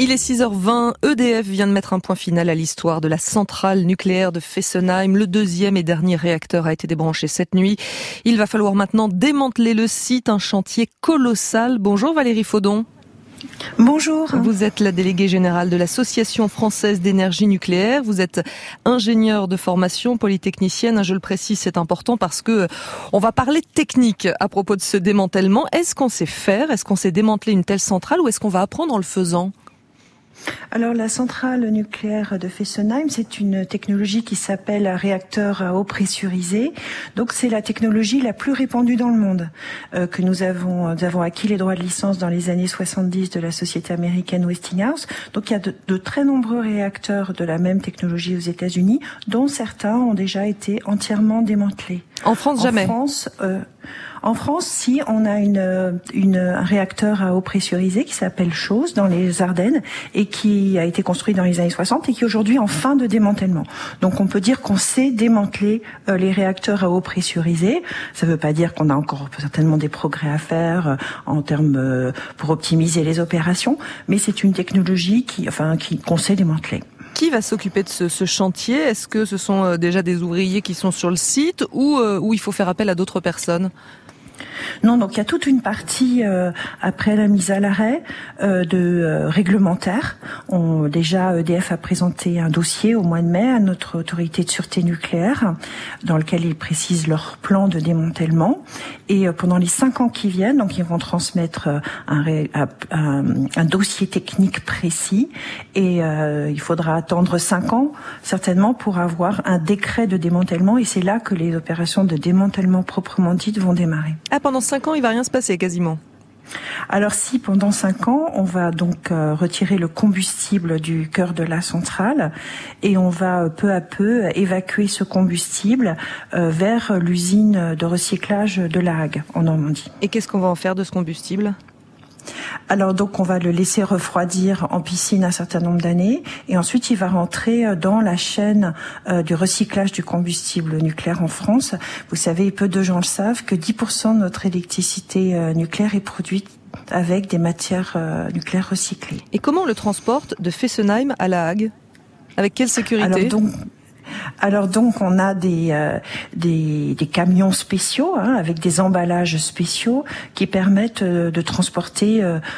Il est 6h20, EDF vient de mettre un point final à l'histoire de la centrale nucléaire de Fessenheim. Le deuxième et dernier réacteur a été débranché cette nuit. Il va falloir maintenant démanteler le site, un chantier colossal. Bonjour Valérie Faudon. Bonjour. Vous êtes la déléguée générale de l'Association française d'énergie nucléaire. Vous êtes ingénieure de formation, polytechnicienne. Je le précise, c'est important parce que on va parler technique à propos de ce démantèlement. Est-ce qu'on sait faire? Est-ce qu'on sait démanteler une telle centrale ou est-ce qu'on va apprendre en le faisant? Alors la centrale nucléaire de Fessenheim, c'est une technologie qui s'appelle réacteur à eau pressurisée. Donc c'est la technologie la plus répandue dans le monde que nous avons acquis les droits de licence dans les années 70 de la société américaine Westinghouse. Donc il y a de très nombreux réacteurs de la même technologie aux États-Unis, dont certains ont déjà été entièrement démantelés. En France, jamais. En France, si, on a un réacteur à eau pressurisée qui s'appelle Chose dans les Ardennes et qui a été construit dans les années 60 et qui est aujourd'hui en fin de démantèlement. Donc on peut dire qu'on sait démanteler les réacteurs à eau pressurisée. Ça ne veut pas dire qu'on a encore certainement des progrès à faire en termes pour optimiser les opérations, mais c'est une technologie qu'on sait démanteler. Qui va s'occuper de ce chantier? Est-ce que ce sont déjà des ouvriers qui sont sur le site ou il faut faire appel à d'autres personnes? Non, donc il y a toute une partie après la mise à l'arrêt réglementaire. Déjà EDF a présenté un dossier au mois de mai à notre autorité de sûreté nucléaire dans lequel ils précisent leur plan de démantèlement. Et pendant les 5 ans qui viennent, donc ils vont transmettre un dossier technique précis et il faudra attendre 5 ans certainement pour avoir un décret de démantèlement et c'est là que les opérations de démantèlement proprement dites vont démarrer. Ah, pendant 5 ans, il va rien se passer quasiment. Alors si pendant 5 ans, on va donc retirer le combustible du cœur de la centrale et on va peu à peu évacuer ce combustible vers l'usine de recyclage de La Hague en Normandie. Et qu'est-ce qu'on va en faire de ce combustible ? Alors donc on va le laisser refroidir en piscine un certain nombre d'années et ensuite il va rentrer dans la chaîne du recyclage du combustible nucléaire en France. Vous savez, peu de gens le savent, que 10% de notre électricité nucléaire est produite avec des matières nucléaires recyclées. Et comment on le transporte de Fessenheim à La Hague? Avec quelle sécurité? Alors donc on a des camions spéciaux avec des emballages spéciaux qui permettent de transporter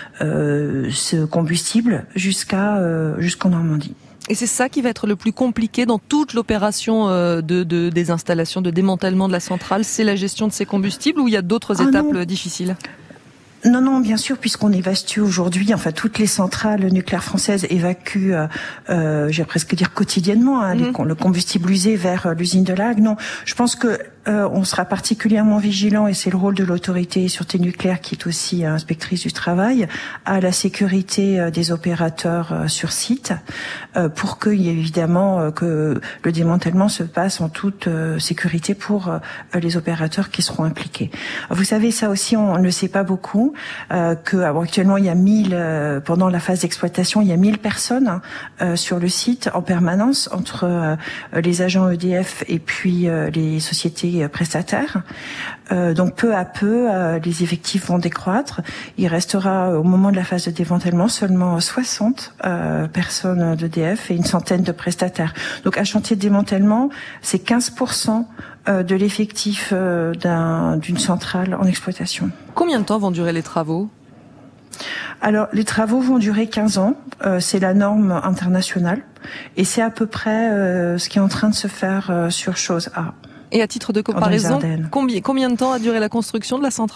ce combustible jusqu'en Normandie. Et c'est ça qui va être le plus compliqué dans toute l'opération des installations de démantèlement de la centrale, c'est la gestion de ces combustibles ou il y a d'autres étapes difficiles? Non, bien sûr, puisqu'on évacue aujourd'hui, toutes les centrales nucléaires françaises évacuent, j'ai presque dire quotidiennement, le combustible usé vers l'usine de La Hague. Non, je pense que on sera particulièrement vigilant, et c'est le rôle de l'autorité sûreté nucléaire, qui est aussi inspectrice du travail, à la sécurité des opérateurs sur site, pour qu'il y ait évidemment que le démantèlement se passe en toute sécurité pour les opérateurs qui seront impliqués. Vous savez, ça aussi, on ne le sait pas beaucoup, actuellement il y a pendant la phase d'exploitation, il y a 1000 personnes sur le site en permanence entre les agents EDF et puis les sociétés prestataires. Donc peu à peu, les effectifs vont décroître. Il restera au moment de la phase de démantèlement seulement 60 personnes d'EDF et une centaine de prestataires. Donc un chantier de démantèlement, c'est 15% de l'effectif d'une centrale en exploitation. Combien de temps vont durer les travaux ? Alors, les travaux vont durer 15 ans. C'est la norme internationale. Et c'est à peu près ce qui est en train de se faire sur Chose A. Et à titre de comparaison, combien de temps a duré la construction de la centrale ?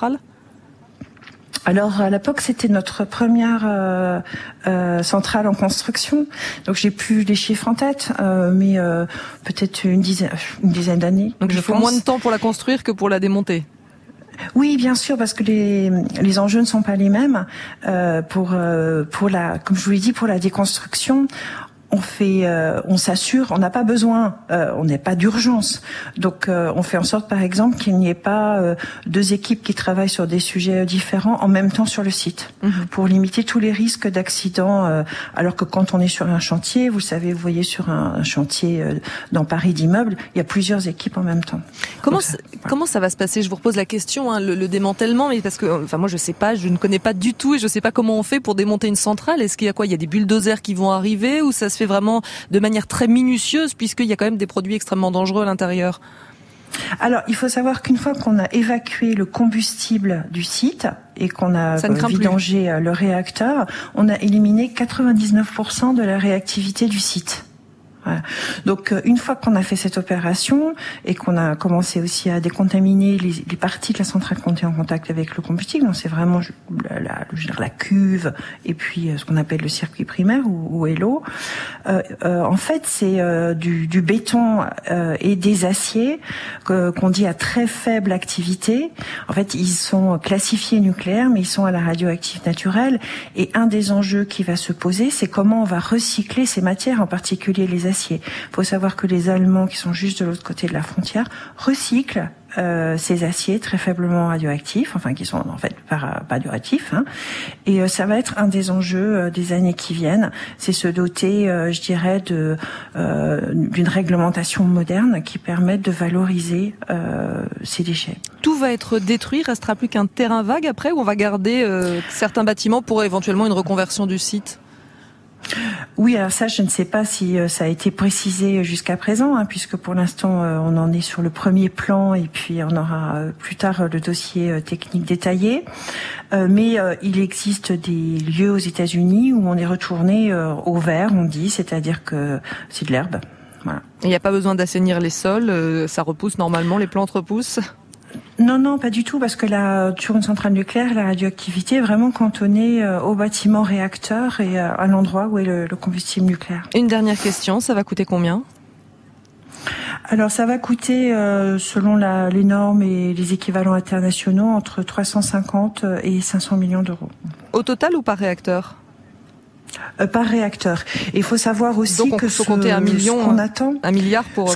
Alors à l'époque c'était notre première centrale en construction, donc j'ai plus les chiffres en tête, mais peut-être une dizaine d'années. Donc il faut moins de temps pour la construire que pour la démonter. Oui, bien sûr, parce que les enjeux ne sont pas les mêmes. Comme je vous l'ai dit, pour la déconstruction, on s'assure, on n'a pas besoin, on n'est pas d'urgence. Donc, on fait en sorte, par exemple, qu'il n'y ait pas deux équipes qui travaillent sur des sujets différents en même temps sur le site, pour limiter tous les risques d'accidents. Alors que quand on est sur un chantier, vous voyez sur un chantier dans Paris d'immeubles, il y a plusieurs équipes en même temps. Comment ça va se passer? Je vous repose la question, le démantèlement, mais parce que, moi, je sais pas, je ne connais pas du tout et je sais pas comment on fait pour démonter une centrale. Est-ce qu'il y a quoi? Il y a des bulldozers qui vont arriver ou ça se fait vraiment de manière très minutieuse puisqu'il y a quand même des produits extrêmement dangereux à l'intérieur? Alors, il faut savoir qu'une fois qu'on a évacué le combustible du site et qu'on a vidangé le réacteur, on a éliminé 99% de la réactivité du site. Voilà. Donc, une fois qu'on a fait cette opération et qu'on a commencé aussi à décontaminer les parties de la centrale qui étaient en contact avec le combustible, donc c'est vraiment la cuve et puis ce qu'on appelle le circuit primaire ou l'eau. En fait, c'est du béton et des aciers qu'on dit à très faible activité. En fait, ils sont classifiés nucléaires, mais ils sont à la radioactive naturelle. Et un des enjeux qui va se poser, c'est comment on va recycler ces matières, en particulier les aciers. Il faut savoir que les Allemands, qui sont juste de l'autre côté de la frontière, recyclent ces aciers très faiblement radioactifs, enfin qui sont en fait pas radioactifs, et ça va être un des enjeux des années qui viennent, c'est se doter, je dirais, d'une réglementation moderne qui permette de valoriser ces déchets. Tout va être détruit, il restera plus qu'un terrain vague après, ou on va garder certains bâtiments pour éventuellement une reconversion du site? Oui, alors ça, je ne sais pas si ça a été précisé jusqu'à présent, puisque pour l'instant, on en est sur le premier plan et puis on aura plus tard le dossier technique détaillé. Mais il existe des lieux aux États-Unis où on est retourné au vert, on dit, c'est-à-dire que c'est de l'herbe. Voilà. Il n'y a pas besoin d'assainir les sols, ça repousse normalement, les plantes repoussent? Non, pas du tout, parce que sur une centrale nucléaire, la radioactivité est vraiment cantonnée au bâtiment réacteur et à l'endroit où est le combustible nucléaire. Une dernière question, ça va coûter combien? Alors ça va coûter, selon les normes et les équivalents internationaux, entre 350 et 500 millions d'euros. Au total ou par réacteur? Par réacteur. Et il faut savoir aussi donc, faut compter un milliard pour...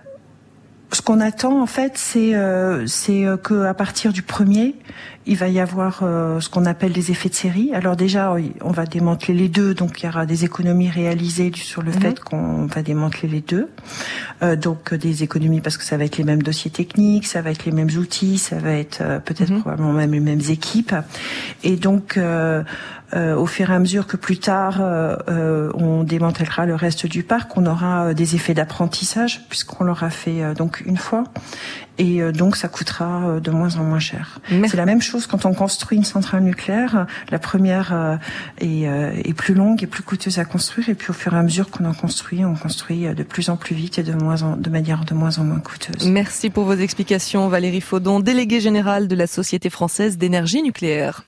Ce qu'on attend, en fait, c'est que à partir du premier, il va y avoir ce qu'on appelle des effets de série. Alors déjà, on va démanteler les deux, donc il y aura des économies réalisées sur le fait qu'on va démanteler les deux. Donc des économies parce que ça va être les mêmes dossiers techniques, ça va être les mêmes outils, ça va être peut-être probablement même les mêmes équipes. Et donc au fur et à mesure que plus tard on démantèlera le reste du parc, on aura des effets d'apprentissage puisqu'on l'aura fait donc une fois. Et donc ça coûtera de moins en moins cher. C'est la même chose quand on construit une centrale nucléaire. La première est plus longue et plus coûteuse à construire, et puis au fur et à mesure qu'on en construit, on construit de plus en plus vite et de manière de moins en moins coûteuse. Merci pour vos explications, Valérie Faudon, déléguée générale de la Société française d'énergie nucléaire.